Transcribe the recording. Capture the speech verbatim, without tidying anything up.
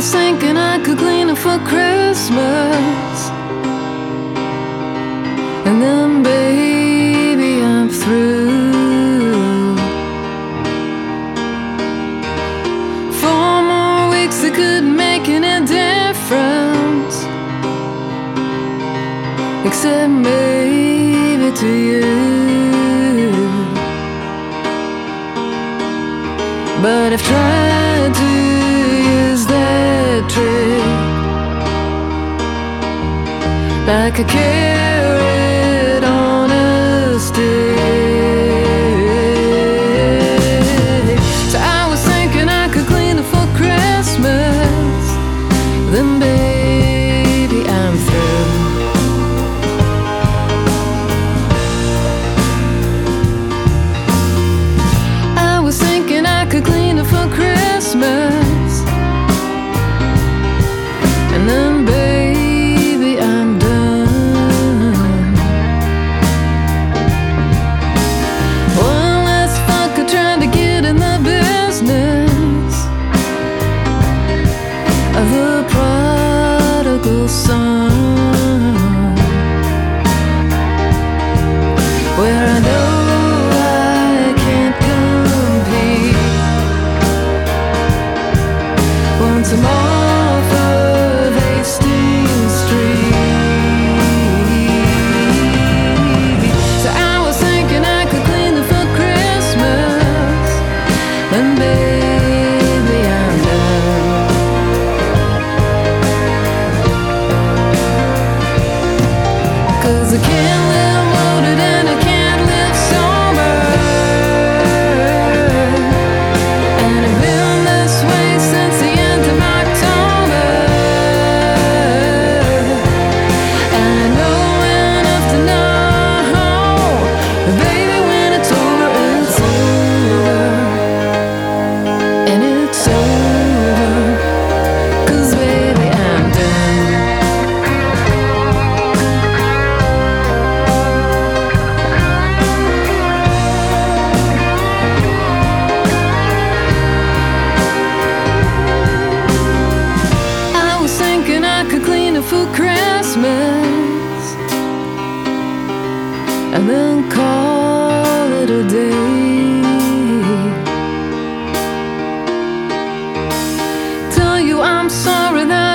was thinking I could clean it for Christmas, and then baby I'm through. Four more weeks that couldn't make any difference, except maybe to you. But I've tried to use that trick like a carrot on a stick. So I was thinking I could clean it for Christmas, then baby I'm through. I was thinking I could clean it for Christmas, and then baby I'm done. One last fucker trying to get in the business of the prodigal son, where I know I can't compete. Once I'm off of Hastings Street. So I was thinking I could clean it for Christmas, and baby I'm done. 'Cause I can't live loaded and I can't live sober, and I've been this way since the end of October. And I know enough to know, baby, when it's over, it's over. And it's over, 'cause baby I'm done. I was thinking I could clean it for Christmas, and then call it a day. Tell you I'm sorry that